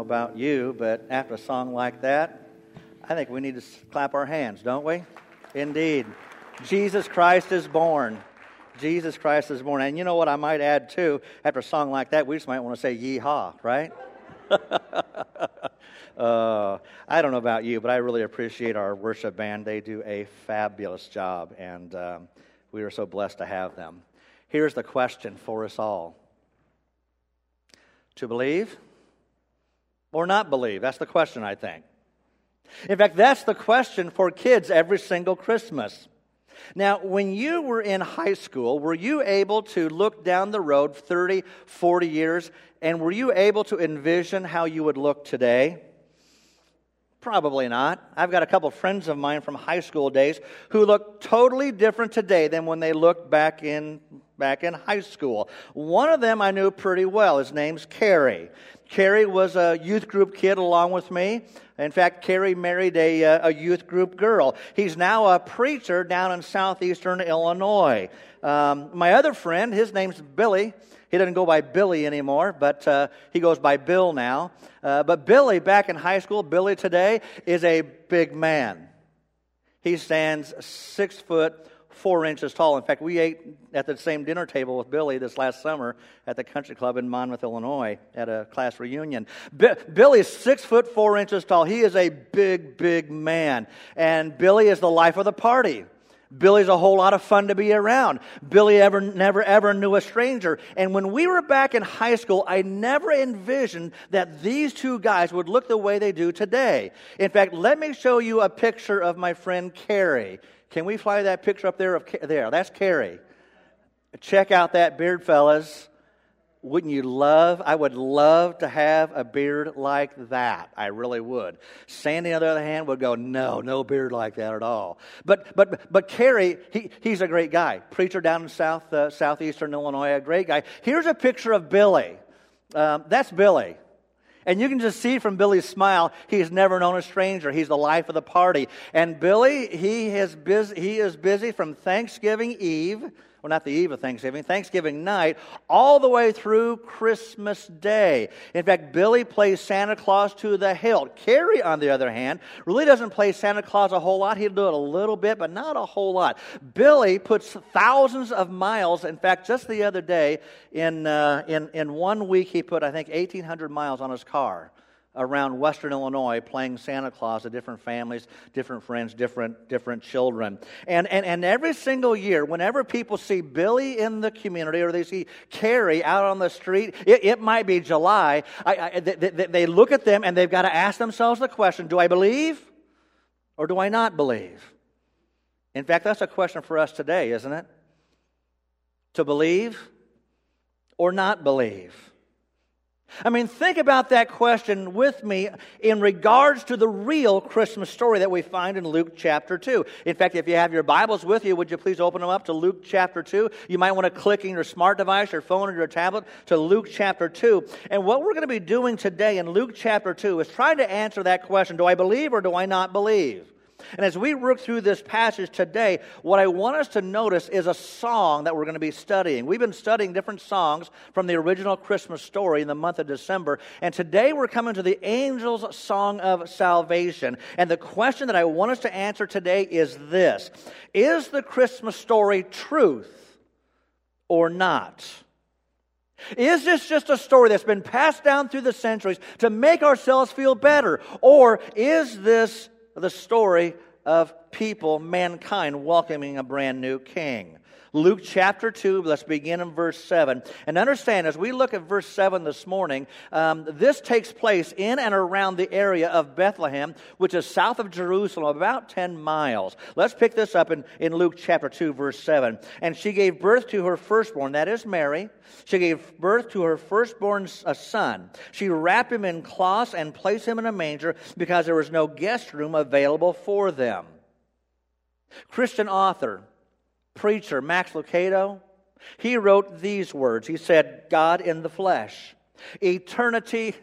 about you, but after a song like that, I think we need to clap our hands, don't we? Indeed. Jesus Christ is born. Jesus Christ is born. And you know what I might add too, after a song like that, we just might want to say yee-haw, right? I don't know about you, but I really appreciate our worship band. They do a fabulous job, and we are so blessed to have them. Here's the question for us all. To believe or not believe? That's the question, I think. In fact, that's the question for kids every single Christmas. Now, when you were in high school, were you able to look down the road 30, 40 years, and were you able to envision how you would look today? Probably not. I've got a couple of friends of mine from high school days who look totally different today than when they looked back in high school. One of them I knew pretty well. His name's Kerry. Kerry was a youth group kid along with me. In fact, Kerry married a youth group girl. He's now a preacher down in southeastern Illinois. My other friend, his name's Billy. He doesn't go by Billy anymore, but he goes by Bill now. But Billy, back in high school, Billy today is a big man. He stands 6'4" tall. In fact, we ate at the same dinner table with Billy this last summer at the country club in Monmouth, Illinois, at a class reunion. Billy's 6'4" tall. He is a big, big man. And Billy is the life of the party. Billy's a whole lot of fun to be around. Billy never ever knew a stranger. And when we were back in high school, I never envisioned that these two guys would look the way they do today. In fact, let me show you a picture of my friend Kerry. Can we fly that picture up there? There, that's Kerry. Check out that beard, fellas. Wouldn't you love? I would love to have a beard like that. I really would. Sandy, on the other hand, would go, no beard like that at all. But Kerry, he's a great guy. Preacher down in southeastern Illinois, a great guy. Here's a picture of Billy. That's Billy. And you can just see from Billy's smile, he's never known a stranger. He's the life of the party. And Billy, he is busy from Thanksgiving Eve, well, not the eve of Thanksgiving, Thanksgiving night, all the way through Christmas Day. In fact, Billy plays Santa Claus to the hilt. Kerry, on the other hand, really doesn't play Santa Claus a whole lot. He'll do it a little bit, but not a whole lot. Billy puts thousands of miles. In fact, just the other day, in 1 week, he put, I think, 1,800 miles on his car around western Illinois playing Santa Claus to different families, different friends, different children. And every single year, whenever people see Billy in the community or they see Kerry out on the street, it might be July, they look at them and they've got to ask themselves the question, do I believe or do I not believe? In fact, that's a question for us today, isn't it? To believe or not believe? I mean, think about that question with me in regards to the real Christmas story that we find in Luke chapter 2. In fact, if you have your Bibles with you, would you please open them up to Luke chapter 2? You might want to click in your smart device, your phone, or your tablet to Luke chapter 2. And what we're going to be doing today in Luke chapter 2 is trying to answer that question, do I believe or do I not believe? And as we work through this passage today, what I want us to notice is a song that we're going to be studying. We've been studying different songs from the original Christmas story in the month of December. And today we're coming to the Angel's Song of Salvation. And the question that I want us to answer today is this. Is the Christmas story truth or not? Is this just a story that's been passed down through the centuries to make ourselves feel better? Or is this the story of people, mankind, welcoming a brand new king? Luke chapter 2, let's begin in verse 7. And understand, as we look at verse 7 this morning, this takes place in and around the area of Bethlehem, which is south of Jerusalem, about 10 miles. Let's pick this up in Luke chapter 2, verse 7. And she gave birth to her firstborn, that is Mary. She gave birth to her firstborn son. She wrapped him in cloths and placed him in a manger because there was no guest room available for them. Christian author, preacher Max Lucado, he wrote these words. He said, God in the flesh, eternity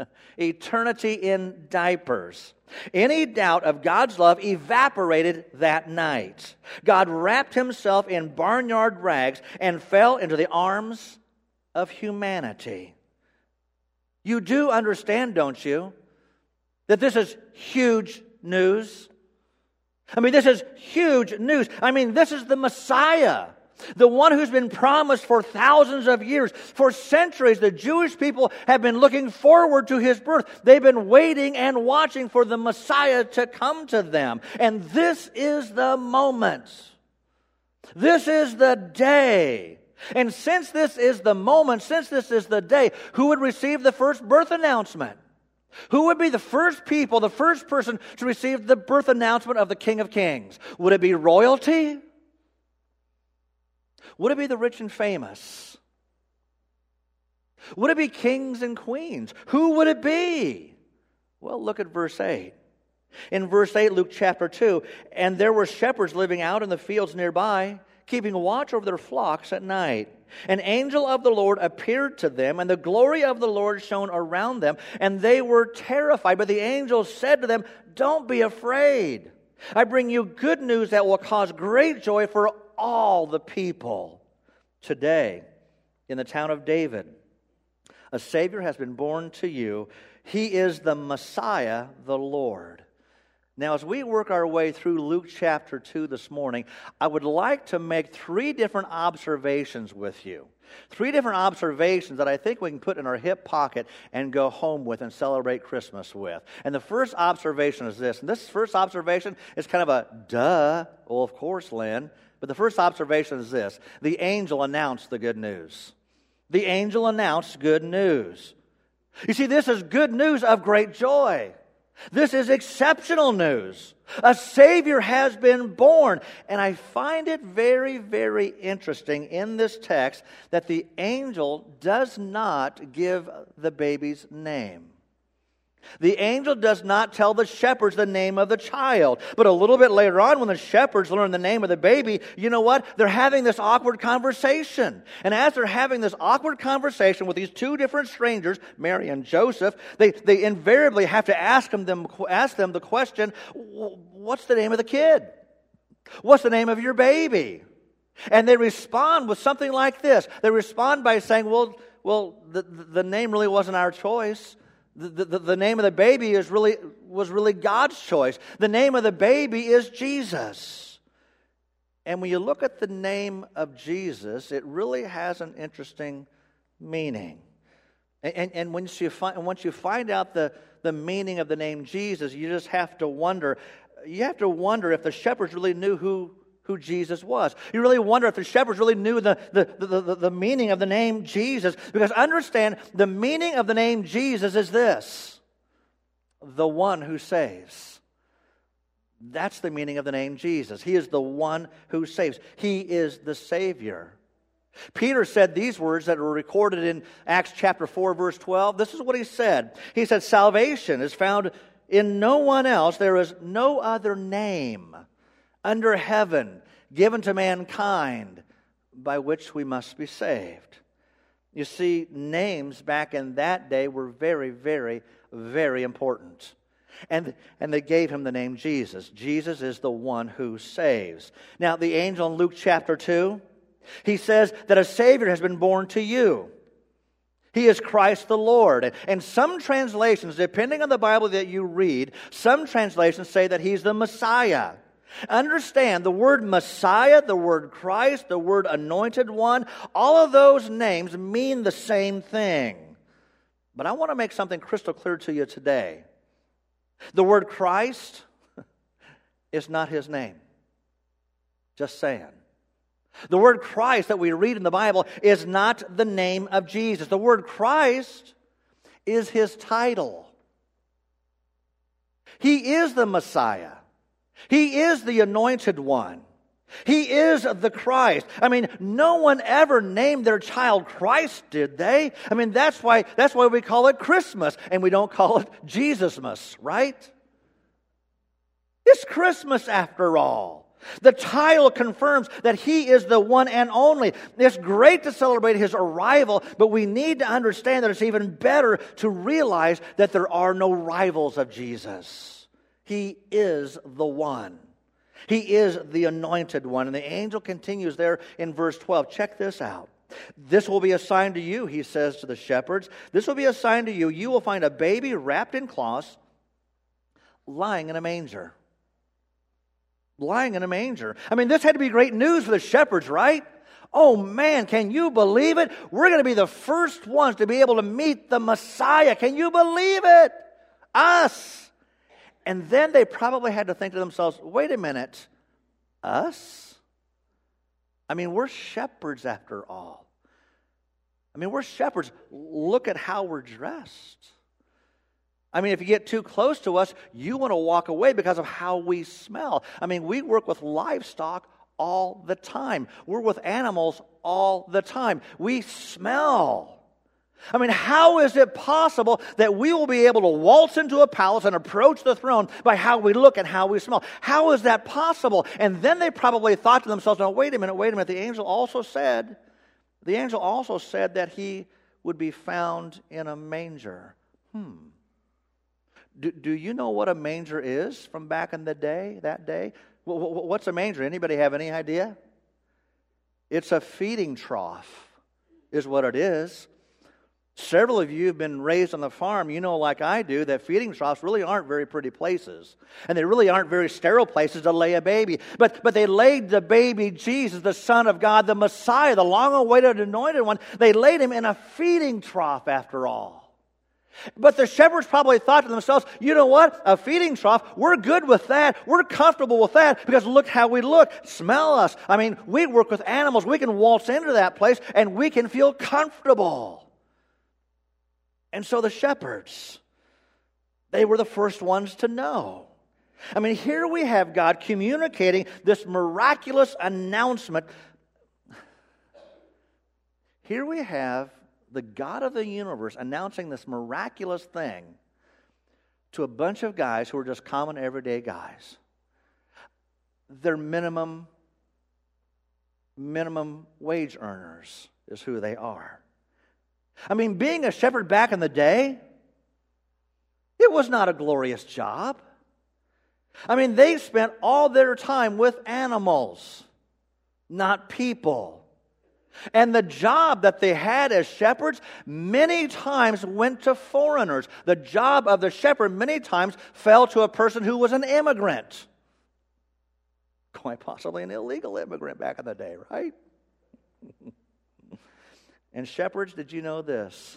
in diapers. Any doubt of God's love evaporated that night. God wrapped himself in barnyard rags and fell into the arms of humanity. You do understand, don't you, that this is huge news? I mean, this is huge news. I mean, this is the Messiah, the one who's been promised for thousands of years. For centuries, the Jewish people have been looking forward to His birth. They've been waiting and watching for the Messiah to come to them. And this is the moment. This is the day. And since this is the moment, since this is the day, who would receive the first birth announcement? Who would be the first people, the first person to receive the birth announcement of the King of Kings? Would it be royalty? Would it be the rich and famous? Would it be kings and queens? Who would it be? Well, look at verse 8. In verse 8, Luke chapter 2, and there were shepherds living out in the fields nearby, keeping watch over their flocks at night. An angel of the Lord appeared to them, and the glory of the Lord shone around them, and they were terrified. But the angel said to them, "Don't be afraid. I bring you good news that will cause great joy for all the people. Today, in the town of David, a Savior has been born to you. He is the Messiah, the Lord." Now, as we work our way through Luke chapter 2 this morning, I would like to make 3 different observations with you. 3 different observations that I think we can put in our hip pocket and go home with and celebrate Christmas with. And the first observation is this. And this first observation is kind of a duh. Well, of course, Lynn. But the first observation is this. The angel announced the good news. The angel announced good news. You see, this is good news of great joy. This is exceptional news. A Savior has been born. And I find it very, very interesting in this text that the angel does not give the baby's name. The angel does not tell the shepherds the name of the child. But a little bit later on, when the shepherds learn the name of the baby, you know what? They're having this awkward conversation. And as they're having this awkward conversation with these 2 different strangers, Mary and Joseph, they invariably have to ask them the question, what's the name of the kid? What's the name of your baby? And they respond with something like this. They respond by saying, well, the name really wasn't our choice. The name of the baby was really God's choice. The name of the baby is Jesus. And when you look at the name of Jesus, it really has an interesting meaning. And once you find out the meaning of the name Jesus, you just have to wonder. You have to wonder if the shepherds really knew who Jesus was. You really wonder if the shepherds really knew the meaning of the name Jesus. Because understand, the meaning of the name Jesus is this: the one who saves. That's the meaning of the name Jesus. He is the one who saves. He is the Savior. Peter said these words that were recorded in Acts chapter 4, verse 12. This is what he said. He said, "Salvation is found in no one else. There is no other name under heaven given to mankind by which we must be saved." You see, names back in that day were very, very, very important. And they gave him the name Jesus. Jesus is the one who saves. Now, the angel in Luke chapter 2, he says that a Savior has been born to you. He is Christ the Lord. And some translations, depending on the Bible that you read, some translations say that He's the Messiah. Understand, the word Messiah, the word Christ, the word Anointed One, all of those names mean the same thing. But I want to make something crystal clear to you today. The word Christ is not His name. Just saying. The word Christ that we read in the Bible is not the name of Jesus. The word Christ is His title. He is the Messiah. He is the Anointed One. He is the Christ. I mean, no one ever named their child Christ, did they? I mean, that's why we call it Christmas and we don't call it Jesusmas, right? It's Christmas after all. The title confirms that He is the one and only. It's great to celebrate His arrival, but we need to understand that it's even better to realize that there are no rivals of Jesus. He is the one. He is the Anointed One. And the angel continues there in verse 12. Check this out. This will be a sign to you, he says to the shepherds. This will be a sign to you. You will find a baby wrapped in cloths, lying in a manger. Lying in a manger. I mean, this had to be great news for the shepherds, right? Oh man, can you believe it? We're going to be the first ones to be able to meet the Messiah. Can you believe it? Us. And then they probably had to think to themselves, wait a minute, us? I mean, we're shepherds after all. I mean, we're shepherds. Look at how we're dressed. I mean, if you get too close to us, you want to walk away because of how we smell. I mean, we work with livestock all the time. We're with animals all the time. We smell. I mean, how is it possible that we will be able to waltz into a palace and approach the throne by how we look and how we smell? How is that possible? And then they probably thought to themselves, now, wait a minute. The angel also said that he would be found in a manger. Do you know what a manger is from back in the day, that day? What's a manger? Anybody have any idea? It's a feeding trough, is what it is. Several of you have been raised on the farm. You know, like I do, that feeding troughs really aren't very pretty places. And they really aren't very sterile places to lay a baby. But they laid the baby Jesus, the Son of God, the Messiah, the long-awaited anointed one. They laid him in a feeding trough after all. But the shepherds probably thought to themselves, you know what? A feeding trough, we're good with that. We're comfortable with that because look how we look. Smell us. I mean, we work with animals. We can waltz into that place and we can feel comfortable. And so the shepherds, they were the first ones to know. I mean, here we have God communicating this miraculous announcement. Here we have the God of the universe announcing this miraculous thing to a bunch of guys who are just common everyday guys. They're minimum wage earners is who they are. I mean, being a shepherd back in the day, it was not a glorious job. I mean, they spent all their time with animals, not people. And the job that they had as shepherds many times went to foreigners. The job of the shepherd many times fell to a person who was an immigrant. Quite possibly an illegal immigrant back in the day, right? And shepherds, did you know this?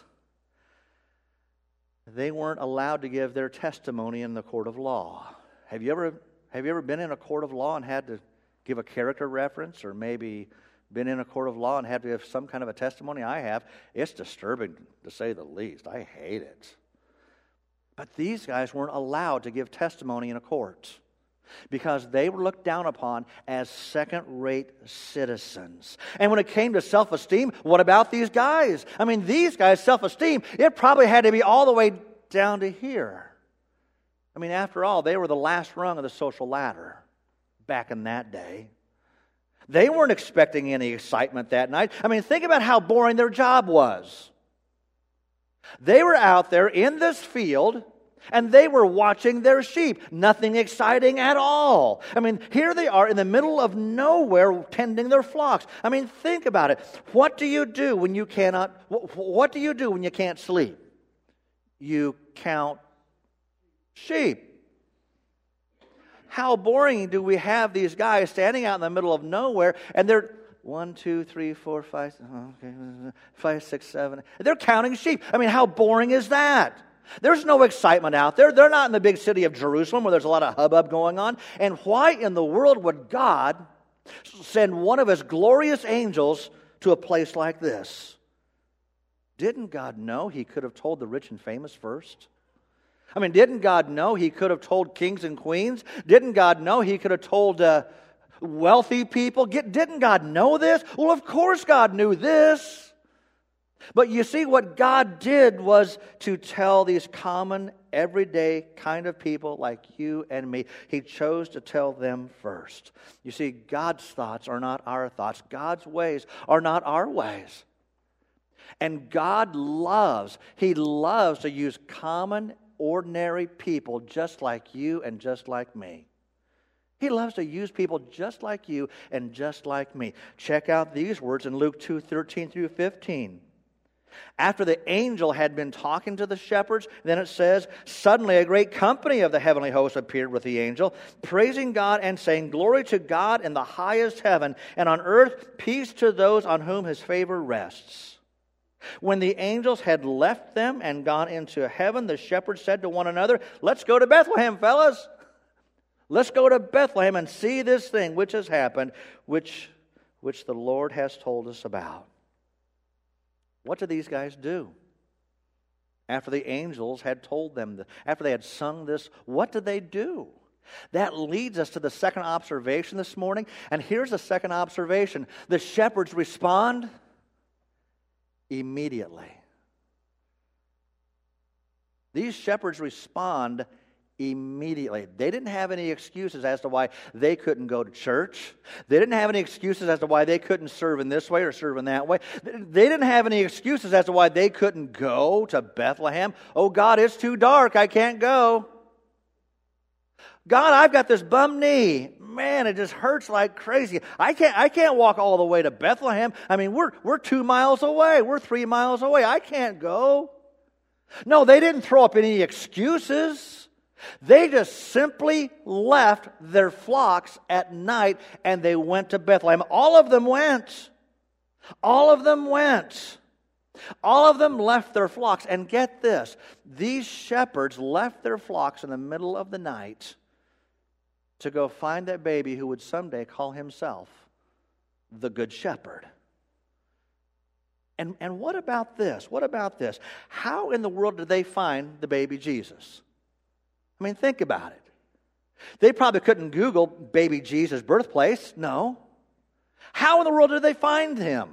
They weren't allowed to give their testimony in the court of law. Have you ever been in a court of law and had to give a character reference, or maybe been in a court of law and had to give some kind of a testimony? I have. It's disturbing, to say the least. I hate it. But these guys weren't allowed to give testimony in a court because they were looked down upon as second-rate citizens. And when it came to self-esteem, what about these guys? I mean, these guys' self-esteem, it probably had to be all the way down to here. I mean, after all, they were the last rung of the social ladder back in that day. They weren't expecting any excitement that night. I mean, think about how boring their job was. They were out there in this field, and they were watching their sheep. Nothing exciting at all. I mean, here they are in the middle of nowhere tending their flocks. I mean, think about it. What do you do when you cannot? What do you do when you can't sleep? You count sheep. How boring do we have these guys standing out in the middle of nowhere, and they're 1, 2, 3, 4, 5, 5, 6, 7. They're counting sheep. I mean, how boring is that? There's no excitement out there. They're not in the big city of Jerusalem where there's a lot of hubbub going on. And why in the world would God send one of his glorious angels to a place like this? Didn't God know he could have told the rich and famous first? I mean, didn't God know he could have told kings and queens? Didn't God know he could have told wealthy people? Didn't God know this? Well, of course God knew this. But you see, what God did was to tell these common, everyday kind of people like you and me. He chose to tell them first. You see, God's thoughts are not our thoughts. God's ways are not our ways. And God loves, He loves to use common, ordinary people just like you and just like me. He loves to use people just like you and just like me. Check out these words in Luke 2:13 through 15. After the angel had been talking to the shepherds, then it says, suddenly a great company of the heavenly host appeared with the angel, praising God and saying, Glory to God in the highest heaven, and on earth peace to those on whom his favor rests. When the angels had left them and gone into heaven, the shepherds said to one another, Let's go to Bethlehem, fellas. Let's go to Bethlehem and see this thing which has happened, which the Lord has told us about. What did these guys do? After the angels had told them, after they had sung this, what did they do? That leads us to the second observation this morning. And here's the second observation. The shepherds respond immediately. These shepherds respond immediately. They didn't have any excuses as to why they couldn't go to church. They didn't have any excuses as to why they couldn't serve in this way or serve in that way. They didn't have any excuses as to why they couldn't go to Bethlehem. Oh God, it's too dark. I can't go. God, I've got this bum knee. Man, it just hurts like crazy. I can't walk all the way to Bethlehem. I mean, we're 2 miles away. We're 3 miles away. I can't go. No, they didn't throw up any excuses. They just simply left their flocks at night and they went to Bethlehem. All of them went. All of them went. All of them left their flocks. And get this, these shepherds left their flocks in the middle of the night to go find that baby who would someday call himself the Good Shepherd. And what about this? What about this? How in the world did they find the baby Jesus? I mean, think about it. They probably couldn't Google baby Jesus' birthplace. No. How in the world did they find him?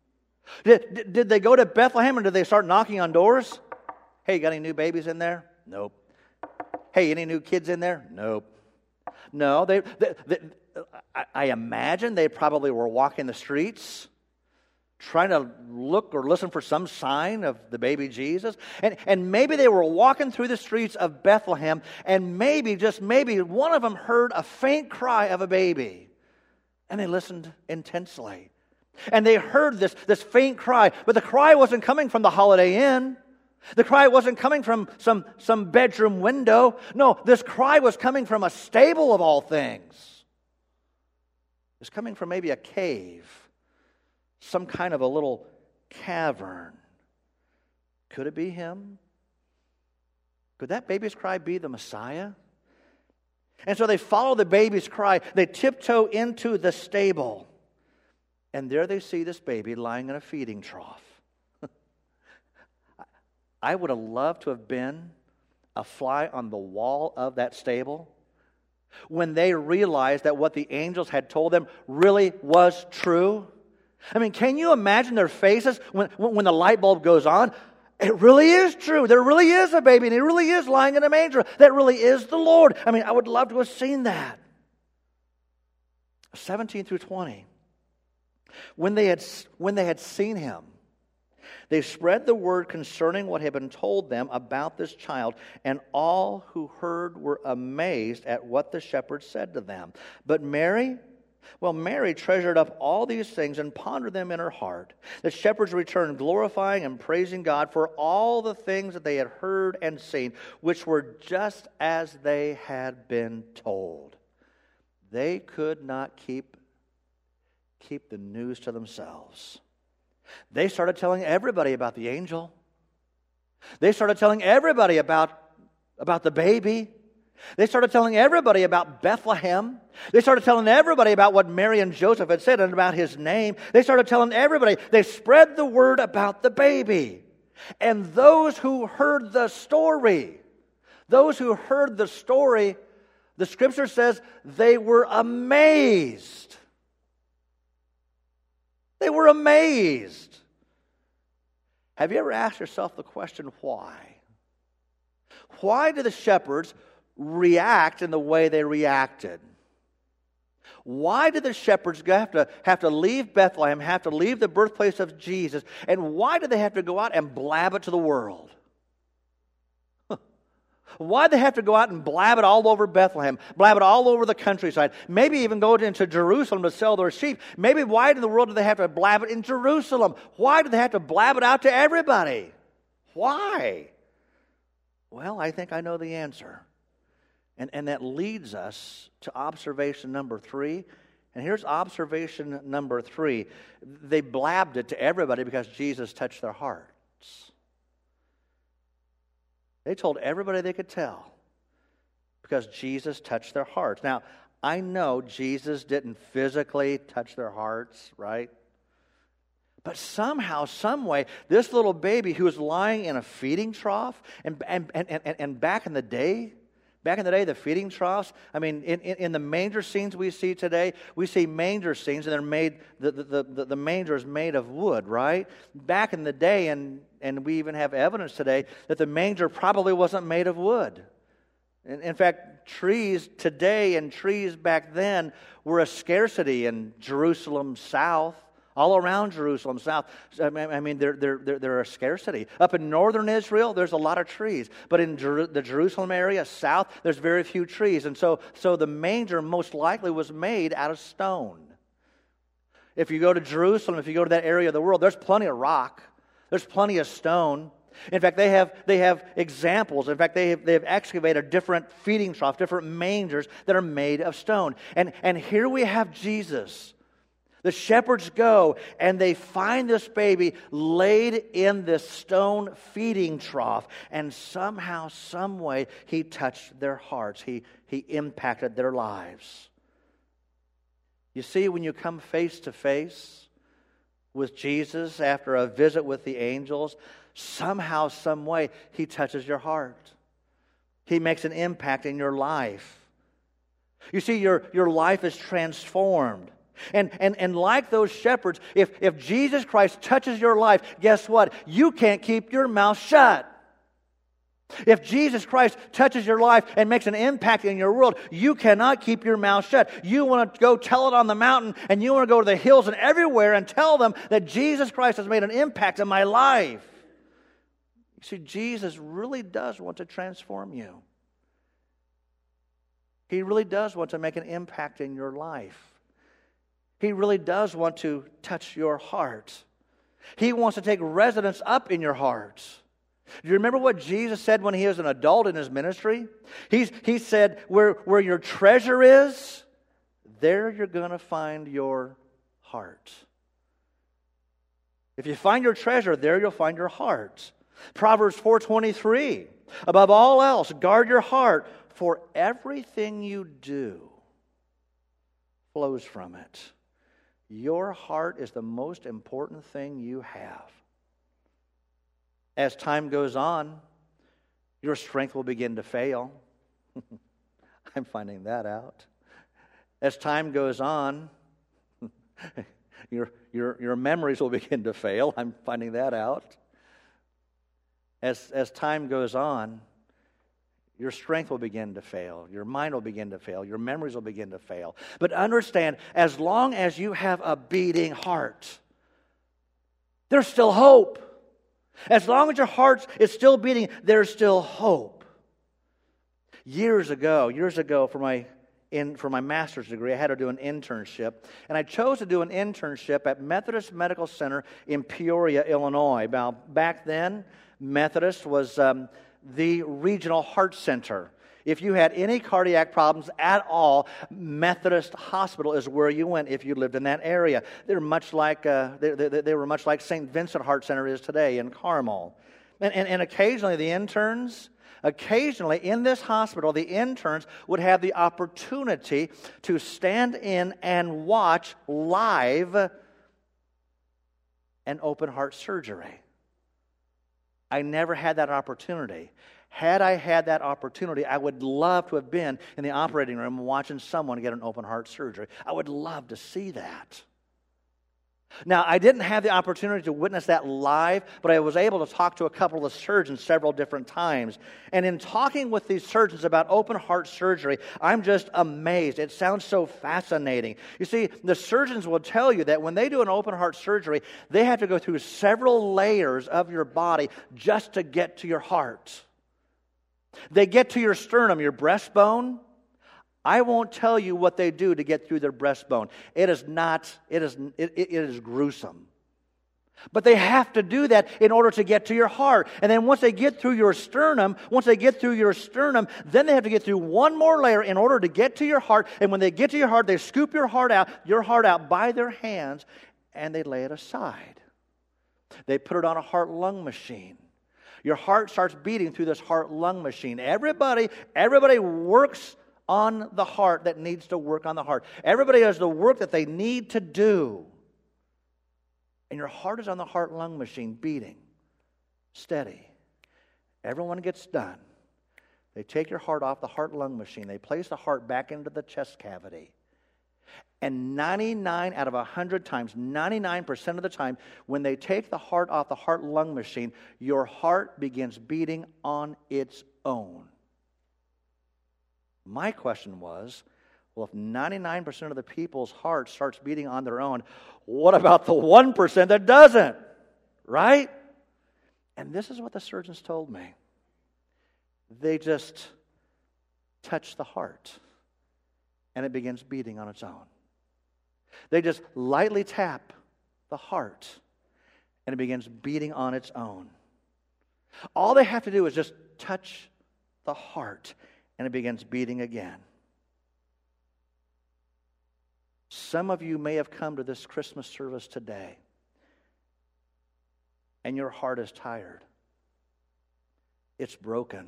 Did they go to Bethlehem and did they start knocking on doors? Hey, you got any new babies in there? Nope. Hey, any new kids in there? Nope. No, I imagine they probably were walking the streets trying to look or listen for some sign of the baby Jesus. And maybe they were walking through the streets of Bethlehem, and maybe, just maybe, one of them heard a faint cry of a baby. And they listened intensely. And they heard this faint cry, but the cry wasn't coming from the Holiday Inn. The cry wasn't coming from some bedroom window. No, this cry was coming from a stable of all things. It was coming from maybe a cave. Some kind of a little cavern. Could it be him? Could that baby's cry be the Messiah? And so they follow the baby's cry. They tiptoe into the stable. And there they see this baby lying in a feeding trough. I would have loved to have been a fly on the wall of that stable when they realized that what the angels had told them really was true. I mean, can you imagine their faces when the light bulb goes on? It really is true. There really is a baby, and he really is lying in a manger. That really is the Lord. I mean, I would love to have seen that. 17 through 20. When they had seen him, they spread the word concerning what had been told them about this child, and all who heard were amazed at what the shepherds said to them. But Mary treasured up all these things and pondered them in her heart. The shepherds returned, glorifying and praising God for all the things that they had heard and seen, which were just as they had been told. They could not keep the news to themselves. They started telling everybody about the angel. They started telling everybody about the baby. They started telling everybody about Bethlehem. They started telling everybody about what Mary and Joseph had said and about his name. They started telling everybody. They spread the word about the baby. And those who heard the story, the Scripture says they were amazed. They were amazed. Have you ever asked yourself the question, why? Why do the shepherds react in the way they reacted? Why did the shepherds have to leave Bethlehem, have to leave the birthplace of Jesus, and why did they have to go out and blab it to the world? Why did they have to go out and blab it all over Bethlehem, blab it all over the countryside, maybe even go into Jerusalem to sell their sheep? Maybe why in the world did they have to blab it in Jerusalem? Why did they have to blab it out to everybody? Why? Well, I think I know the answer. And that leads us to observation number 3. And here's observation number 3. They blabbed it to everybody because Jesus touched their hearts. They told everybody they could tell because Jesus touched their hearts. Now, I know Jesus didn't physically touch their hearts, right? But somehow, some way, this little baby who was lying in a feeding trough, and back in the day, the feeding troughs, I mean, in the manger scenes we see today, we see manger scenes, and they're made, the manger is made of wood, right? Back in the day, and we even have evidence today, that the manger probably wasn't made of wood. In fact, trees today and trees back then were a scarcity in Jerusalem South. All around Jerusalem South, I mean, they're a scarcity. Up in northern Israel, there's a lot of trees. But in the Jerusalem area, south, there's very few trees. And so the manger most likely was made out of stone. If you go to Jerusalem, if you go to that area of the world, there's plenty of rock. There's plenty of stone. In fact, they have examples. In fact, they have excavated different feeding troughs, different mangers that are made of stone. And here we have Jesus. The shepherds go and they find this baby laid in this stone feeding trough. And somehow, some way, he touched their hearts. He impacted their lives. You see, when you come face to face with Jesus after a visit with the angels, somehow, some way, he touches your heart. He makes an impact in your life. You see, your life is transformed. And like those shepherds, if Jesus Christ touches your life, guess what? You can't keep your mouth shut. If Jesus Christ touches your life and makes an impact in your world, you cannot keep your mouth shut. You want to go tell it on the mountain, and you want to go to the hills and everywhere and tell them that Jesus Christ has made an impact in my life. You see, Jesus really does want to transform you. He really does want to make an impact in your life. He really does want to touch your heart. He wants to take residence up in your heart. Do you remember what Jesus said when he was an adult in his ministry? He said, where your treasure is, there you're going to find your heart. If you find your treasure, there you'll find your heart. Proverbs 4:23, above all else, guard your heart, for everything you do flows from it. Your heart is the most important thing you have. As time goes on, your strength will begin to fail. I'm finding that out. As time goes on, your memories will begin to fail. I'm finding that out. As time goes on, your strength will begin to fail. Your mind will begin to fail. Your memories will begin to fail. But understand, as long as you have a beating heart, there's still hope. As long as your heart is still beating, there's still hope. Years ago, for my master's degree, I had to do an internship. And I chose to do an internship at Methodist Medical Center in Peoria, Illinois. Now, back then, Methodist was the regional heart center. If you had any cardiac problems at all, Methodist Hospital is where you went if you lived in that area. They were much like St. Vincent Heart Center is today in Carmel. And occasionally in this hospital, the interns would have the opportunity to stand in and watch live an open heart surgery. I never had that opportunity. Had I had that opportunity, I would love to have been in the operating room watching someone get an open heart surgery. I would love to see that. Now, I didn't have the opportunity to witness that live, but I was able to talk to a couple of surgeons several different times. And in talking with these surgeons about open heart surgery, I'm just amazed. It sounds so fascinating. You see, the surgeons will tell you that when they do an open heart surgery, they have to go through several layers of your body just to get to your heart. They get to your sternum, your breastbone. I won't tell you what they do to get through their breastbone. It is gruesome. But they have to do that in order to get to your heart. And then once they get through your sternum, then they have to get through one more layer in order to get to your heart. And when they get to your heart, they scoop your heart out by their hands, and they lay it aside. They put it on a heart-lung machine. Your heart starts beating through this heart-lung machine. Everybody works on the heart that needs to work on the heart. Everybody does the work that they need to do. And your heart is on the heart-lung machine, beating, steady. Everyone gets done. They take your heart off the heart-lung machine. They place the heart back into the chest cavity. And 99 out of 100 times, 99% of the time, when they take the heart off the heart-lung machine, your heart begins beating on its own. My question was, well, if 99% of the people's heart starts beating on their own, what about the 1% that doesn't? Right? And this is what the surgeons told me. They just touch the heart, and it begins beating on its own. They just lightly tap the heart, and it begins beating on its own. All they have to do is just touch the heart, and it begins beating again. Some of you may have come to this Christmas service today, and your heart is tired. It's broken.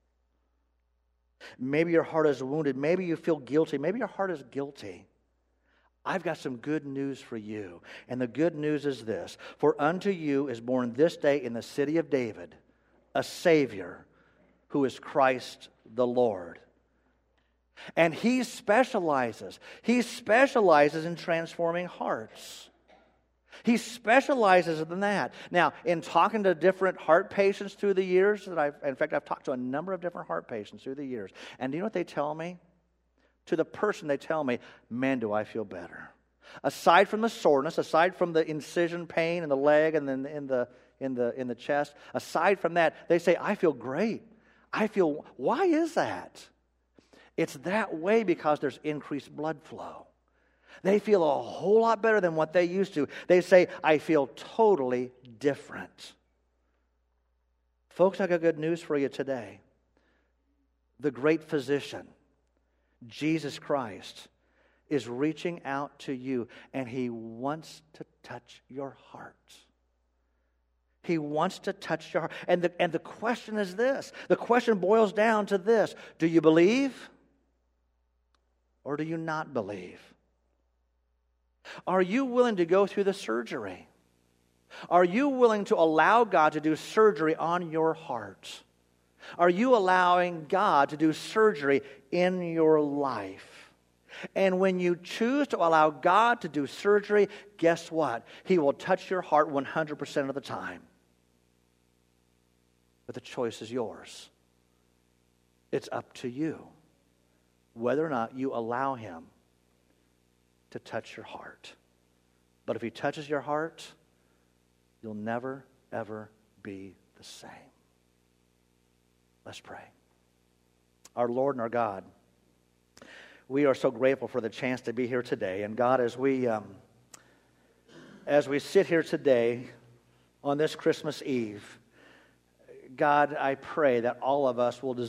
Maybe your heart is wounded. Maybe you feel guilty. Maybe your heart is guilty. I've got some good news for you. And the good news is this: for unto you is born this day in the city of David a Savior, who is Christ the Lord. And He specializes in transforming hearts. He specializes in that. Now, in talking to different heart patients through the years, I've talked to a number of different heart patients through the years. And do you know what they tell me? To the person, they tell me, man, do I feel better. Aside from the soreness, aside from the incision pain in the leg and then in the chest, aside from that, they say, I feel great. Why is that? It's that way because there's increased blood flow. They feel a whole lot better than what they used to. They say, I feel totally different. Folks, I got good news for you today. The great physician, Jesus Christ, is reaching out to you, and He wants to touch your heart. He wants to touch your heart. And the question is this. The question boils down to this. Do you believe? Or do you not believe? Are you willing to go through the surgery? Are you willing to allow God to do surgery on your heart? Are you allowing God to do surgery in your life? And when you choose to allow God to do surgery, guess what? He will touch your heart 100% of the time. But the choice is yours. It's up to you whether or not you allow Him to touch your heart. But if He touches your heart, you'll never, ever be the same. Let's pray. Our Lord and our God, we are so grateful for the chance to be here today. And God, as we sit here today on this Christmas Eve, God, I pray that all of us will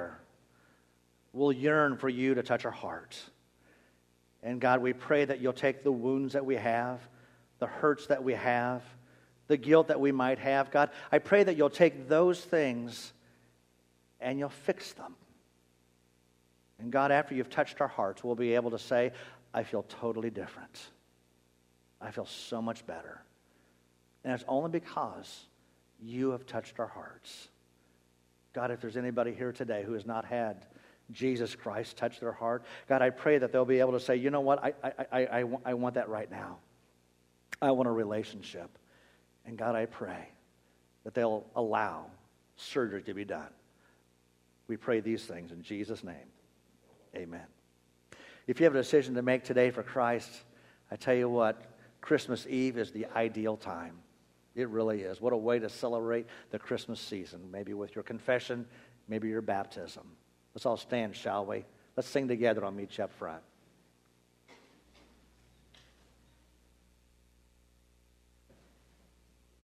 yearn for You to touch our hearts. And God, we pray that You'll take the wounds that we have, the hurts that we have, the guilt that we might have. God, I pray that You'll take those things and You'll fix them. And God, after You've touched our hearts, we'll be able to say, I feel totally different. I feel so much better. And it's only because You have touched our hearts. God, if there's anybody here today who has not had Jesus Christ touch their heart, God, I pray that they'll be able to say, you know what, I want that right now. I want a relationship. And God, I pray that they'll allow surgery to be done. We pray these things in Jesus' name. Amen. If you have a decision to make today for Christ, I tell you what, Christmas Eve is the ideal time. It really is. What a way to celebrate the Christmas season. Maybe with your confession, maybe your baptism. Let's all stand, shall we? Let's sing together on Meet You Up Front.